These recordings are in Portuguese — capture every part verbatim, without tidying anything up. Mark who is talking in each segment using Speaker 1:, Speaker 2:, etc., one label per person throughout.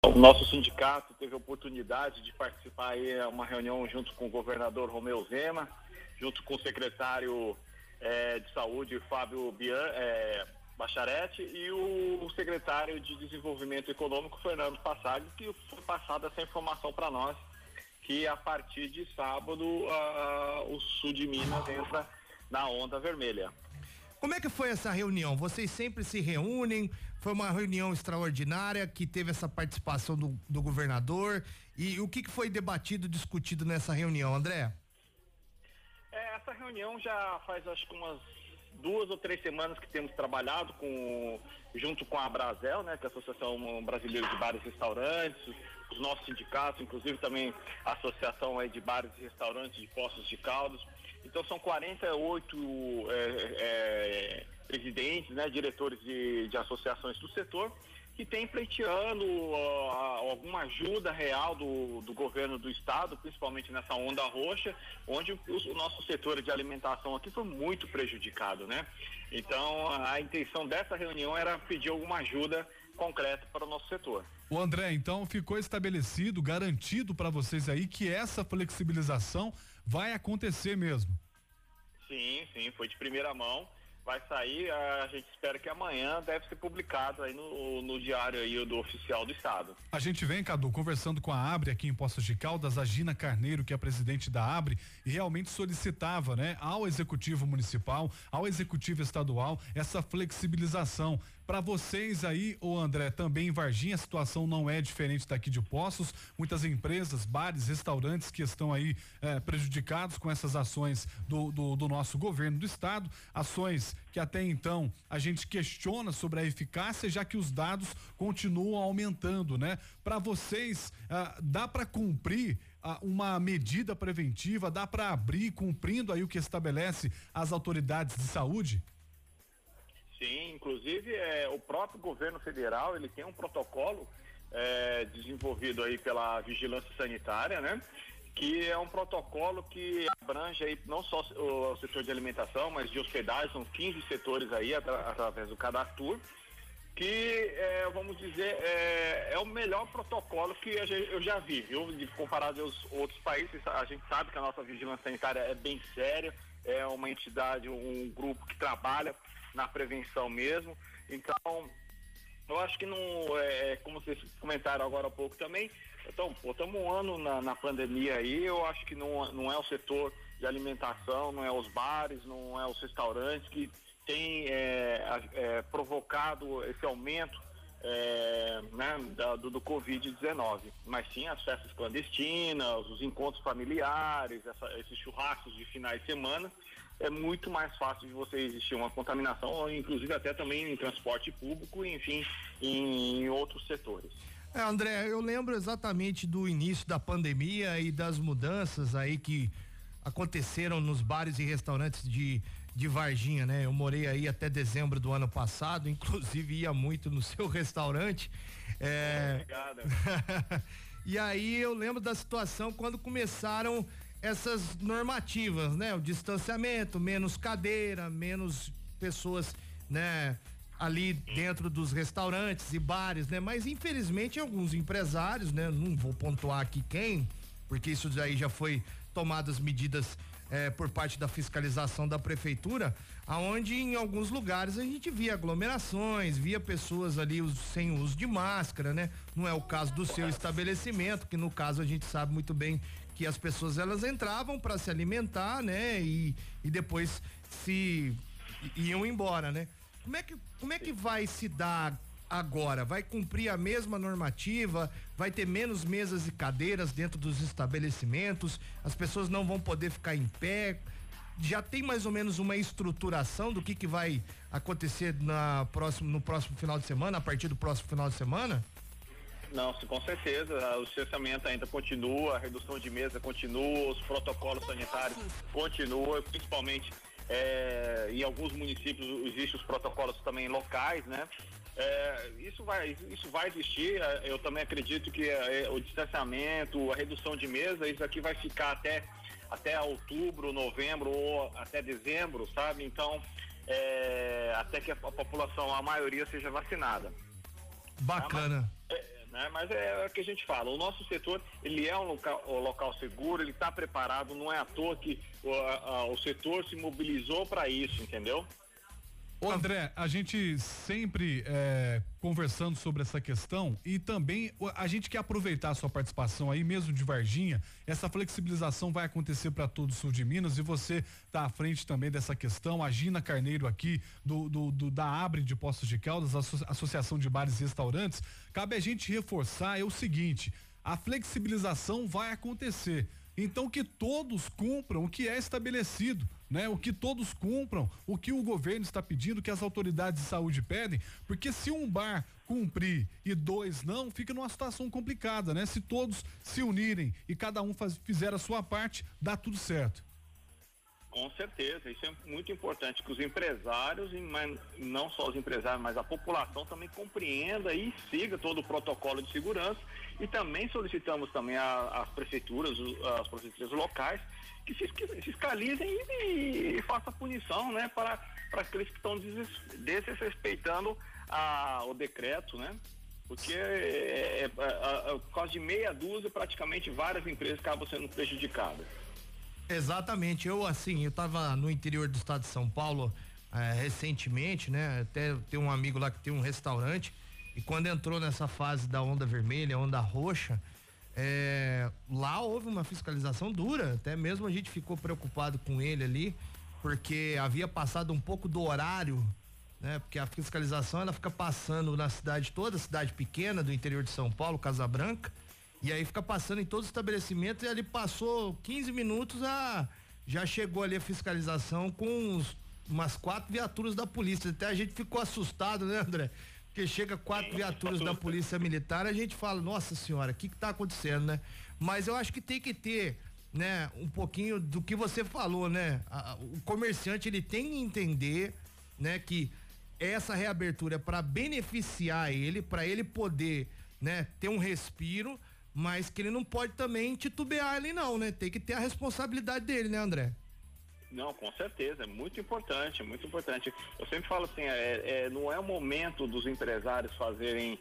Speaker 1: O nosso sindicato teve a oportunidade de participar em uma reunião junto com o governador Romeu Zema, junto com o secretário eh, de saúde Fábio Bian, eh, Bacharete, e o, o secretário de desenvolvimento econômico Fernando Passag, que foi passada essa informação para nós, que a partir de sábado uh, o sul de Minas entra na onda vermelha.
Speaker 2: Como é que foi essa reunião? Vocês sempre se reúnem? Foi uma reunião extraordinária que teve essa participação do, do governador. E o que, que foi debatido, discutido nessa reunião, André?
Speaker 1: É, essa reunião já faz acho que umas duas ou três semanas que temos trabalhado com, junto com a Brasel, né, que é a Associação Brasileira de Bares e Restaurantes, os nossos sindicatos, inclusive também a Associação aí de Bares e Restaurantes de Poços de Caldas. Então são quarenta e oito é, é, presidentes, né, diretores de, de associações do setor que têm pleiteando uh, alguma ajuda real do, do governo do estado, principalmente nessa onda roxa, onde o, o nosso setor de alimentação aqui foi muito prejudicado, né? Então a, a intenção dessa reunião era pedir alguma ajuda concreta para o nosso setor.
Speaker 3: O André, então ficou estabelecido, garantido para vocês aí que essa flexibilização vai acontecer mesmo?
Speaker 1: Sim, sim, foi de primeira mão. Vai sair, a gente espera que amanhã deve ser publicado aí no, no diário aí do oficial do estado.
Speaker 3: A gente vem, Cadu, conversando com a Abre aqui em Poços de Caldas, a Gina Carneiro, que é a presidente da Abre, e realmente solicitava, né, ao executivo municipal, ao executivo estadual, essa flexibilização. Para vocês aí, ô André, também em Varginha a situação não é diferente daqui de Poços. Muitas empresas, bares, restaurantes que estão aí eh, prejudicados com essas ações do, do, do nosso governo do estado, ações que até então a gente questiona sobre a eficácia, já que os dados continuam aumentando, né? Para vocês, ah, dá para cumprir ah, uma medida preventiva, dá para abrir cumprindo aí o que estabelece as autoridades de saúde?
Speaker 1: Sim, inclusive é, o próprio governo federal, ele tem um protocolo é, desenvolvido aí pela Vigilância Sanitária, né? Que é um protocolo que abrange aí não só o, o setor de alimentação, mas de hospedagem, são quinze setores aí atra, através do Cadastur, que é, vamos dizer, é, é o melhor protocolo que a gente, eu já vi, viu? Comparado aos outros países, a gente sabe que a nossa Vigilância Sanitária é bem séria, é uma entidade, um grupo que trabalha na prevenção mesmo. Então, eu acho que não, é, como vocês comentaram agora há pouco também, então, estamos um ano na, na pandemia aí, eu acho que não, não é o setor de alimentação, não é os bares, não é os restaurantes que tem é, é, provocado esse aumento é, né, da, do, do covid dezenove, mas sim as festas clandestinas, os encontros familiares, essa, esses churrascos de finais de semana. É muito mais fácil de você existir uma contaminação, inclusive até também em transporte público, enfim, em, em outros setores.
Speaker 2: É, André, eu lembro exatamente do início da pandemia e das mudanças aí que aconteceram nos bares e restaurantes de, de Varginha, né? Eu morei aí até dezembro do ano passado, inclusive ia muito no seu restaurante. É...
Speaker 1: Obrigado.
Speaker 2: E aí eu lembro da situação quando começaram essas normativas, né? O distanciamento, menos cadeira, menos pessoas, né? Ali dentro dos restaurantes e bares, né? Mas infelizmente alguns empresários, né? Não vou pontuar aqui quem, porque isso daí já foi tomadas medidas eh, por parte da fiscalização da prefeitura, aonde em alguns lugares a gente via aglomerações, via pessoas ali us, sem uso de máscara, né? Não é o caso do seu estabelecimento, que no caso a gente sabe muito bem que as pessoas elas entravam para se alimentar, né? E, e depois se iam embora, né? Como é que como é que vai se dar agora? Vai cumprir a mesma normativa? Vai ter menos mesas e cadeiras dentro dos estabelecimentos? As pessoas não vão poder ficar em pé? Já tem mais ou menos uma estruturação do que que vai acontecer na próximo, no próximo final de semana, a partir do próximo final de semana?
Speaker 1: Não, com certeza, o distanciamento ainda continua, a redução de mesa continua, os protocolos sanitários continuam, principalmente é, em alguns municípios existem os protocolos também locais, né? É, isso vai, isso vai existir, eu também acredito que é, o distanciamento, a redução de mesa, isso aqui vai ficar até, até outubro, novembro ou até dezembro, sabe? Então, é, até que a, a população, a maioria seja vacinada.
Speaker 2: Bacana.
Speaker 1: Tá? Mas, é, Né? Mas é, é o que a gente fala, o nosso setor, ele é um local, um local seguro, ele está preparado, não é à toa que o, a, o setor se mobilizou para isso, entendeu?
Speaker 3: Ô André, a gente sempre é, conversando sobre essa questão e também a gente quer aproveitar a sua participação aí mesmo de Varginha, essa flexibilização vai acontecer para todo o sul de Minas e você tá à frente também dessa questão, a Gina Carneiro aqui do, do, do da Abre de Poços de Caldas, a Associação de Bares e Restaurantes, cabe a gente reforçar é o seguinte, a flexibilização vai acontecer, então que todos cumpram o que é estabelecido, né? O que todos cumpram, o que o governo está pedindo, o que as autoridades de saúde pedem, porque se um bar cumprir e dois não, fica numa situação complicada, né? Se todos se unirem e cada um faz, fizer a sua parte, dá tudo certo.
Speaker 1: Com certeza, isso é muito importante, que os empresários, não só os empresários, mas a população também compreenda e siga todo o protocolo de segurança e também solicitamos também às prefeituras, às prefeituras locais, que fiscalizem e, e façam punição, né, para, para aqueles que estão desrespeitando a, o decreto, né? Porque é, é, é, é, por causa de meia dúzia, praticamente várias empresas acabam sendo prejudicadas.
Speaker 2: Exatamente, eu assim, eu tava no interior do estado de São Paulo eh, recentemente, né? Até tem um amigo lá que tem um restaurante e quando entrou nessa fase da onda vermelha, onda roxa, eh, lá houve uma fiscalização dura, até mesmo a gente ficou preocupado com ele ali, porque havia passado um pouco do horário, né? Porque a fiscalização ela fica passando na cidade toda, cidade pequena do interior de São Paulo, Casa Branca, e aí fica passando em todos os estabelecimentos e ali passou quinze minutos, a, já chegou ali a fiscalização com uns, umas quatro viaturas da polícia. Até a gente ficou assustado, né, André? Porque chega quatro viaturas da polícia militar, a gente fala, nossa senhora, o que que tá acontecendo, né? Mas eu acho que tem que ter, né, um pouquinho do que você falou, né? A, o comerciante, ele tem que entender, né, que essa reabertura é para beneficiar ele, para ele poder, né, ter um respiro, mas que ele não pode também titubear ali não, né? Tem que ter a responsabilidade dele, né, André?
Speaker 1: Não, com certeza, é muito importante, é muito importante. Eu sempre falo assim, é, é, não é o momento dos empresários fazerem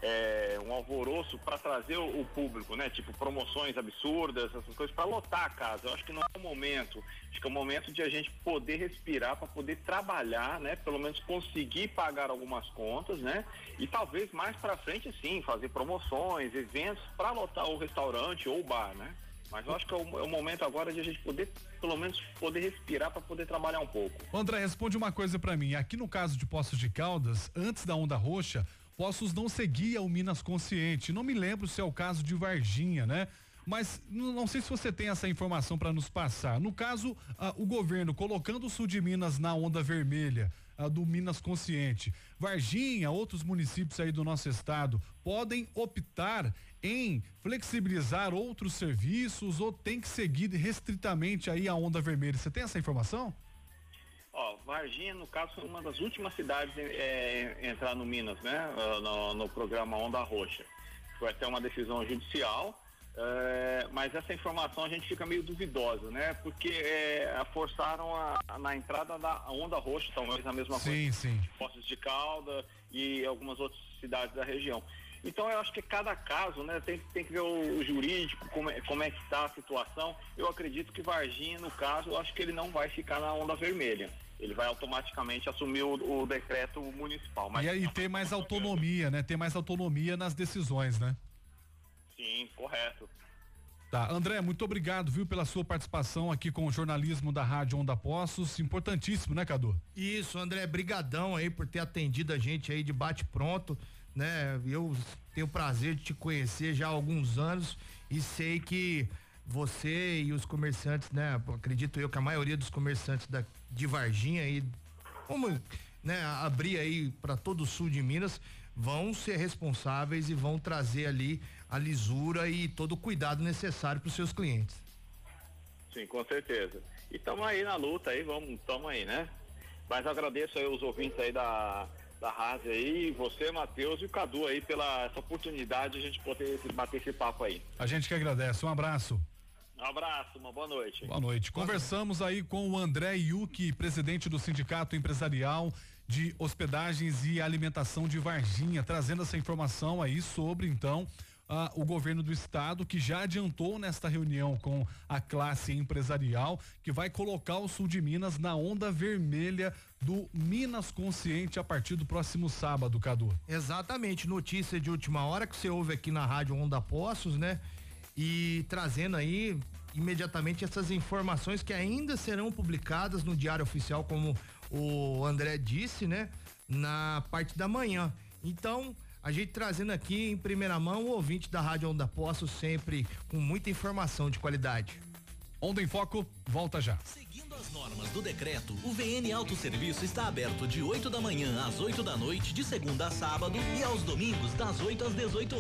Speaker 1: é, um alvoroço para trazer o, o público, né? Tipo promoções absurdas, essas coisas, para lotar a casa. Eu acho que não é o momento. Acho que é o momento de a gente poder respirar, para poder trabalhar, né? Pelo menos conseguir pagar algumas contas, né? E talvez mais para frente, sim, fazer promoções, eventos para lotar o restaurante ou o bar, né? Mas eu acho que é o, é o momento agora de a gente poder, pelo menos, poder respirar para poder trabalhar um pouco.
Speaker 3: André, responde uma coisa para mim. Aqui no caso de Poços de Caldas, antes da onda roxa, Poços não seguia o Minas Consciente. Não me lembro se é o caso de Varginha, né? Mas não sei se você tem essa informação para nos passar. No caso, ah, o governo colocando o sul de Minas na onda vermelha, ah, do Minas Consciente, Varginha, outros municípios aí do nosso estado, podem optar em flexibilizar outros serviços ou tem que seguir restritamente aí a onda vermelha? Você tem essa informação?
Speaker 1: Ó, Varginha, no caso, foi uma das últimas cidades é, entrar no Minas, né? No, no programa Onda Roxa. Foi até uma decisão judicial. É, mas essa informação a gente fica meio duvidosa, né? Porque é, forçaram a, a, na entrada da onda roxa, talvez a mesma
Speaker 3: sim,
Speaker 1: coisa.
Speaker 3: Sim, sim.
Speaker 1: Poços de Caldas e algumas outras cidades da região. Então eu acho que cada caso, né, tem, tem que ver o, o jurídico, como é, como é que está a situação. Eu acredito que Varginha, no caso, eu acho que ele não vai ficar na onda vermelha. Ele vai automaticamente assumir o, o decreto municipal. Mas
Speaker 3: e aí ter mais autonomia, né? Ter mais autonomia nas decisões, né?
Speaker 1: Sim, correto.
Speaker 3: Tá, André, muito obrigado, viu, pela sua participação aqui com o jornalismo da Rádio Onda Poços, importantíssimo, né, Cadu?
Speaker 2: Isso, André, brigadão aí por ter atendido a gente aí de bate pronto, né? Eu tenho o prazer de te conhecer já há alguns anos e sei que você e os comerciantes, né? Acredito eu que a maioria dos comerciantes da, de Varginha aí, como, né, abrir aí para todo o sul de Minas, vão ser responsáveis e vão trazer ali a lisura e todo o cuidado necessário para os seus clientes.
Speaker 1: Sim, com certeza. E estamos aí na luta aí, vamos, estamos aí, né? Mas eu agradeço aí os ouvintes aí da, da rádio aí, você, Matheus e o Cadu aí pela essa oportunidade de a gente poder bater esse papo aí.
Speaker 3: A gente que agradece, um abraço.
Speaker 1: Um abraço, uma boa noite.
Speaker 3: Boa noite. Conversamos aí com o André Yuki, presidente do Sindicato Empresarial de hospedagens e alimentação de Varginha, trazendo essa informação aí sobre então Uh, o governo do estado, que já adiantou nesta reunião com a classe empresarial, que vai colocar o sul de Minas na onda vermelha do Minas Consciente a partir do próximo sábado, Cadu.
Speaker 2: Exatamente, notícia de última hora que você ouve aqui na rádio Onda Poços, né? E trazendo aí imediatamente essas informações que ainda serão publicadas no Diário Oficial, como o André disse, né? Na parte da manhã. Então, a gente trazendo aqui em primeira mão o ouvinte da Rádio Onda Poços, sempre com muita informação de qualidade.
Speaker 3: Onda em Foco, volta já.
Speaker 4: Seguindo as normas do decreto, o V N Autosserviço está aberto de oito da manhã às oito da noite, de segunda a sábado, e aos domingos das oito às dezoito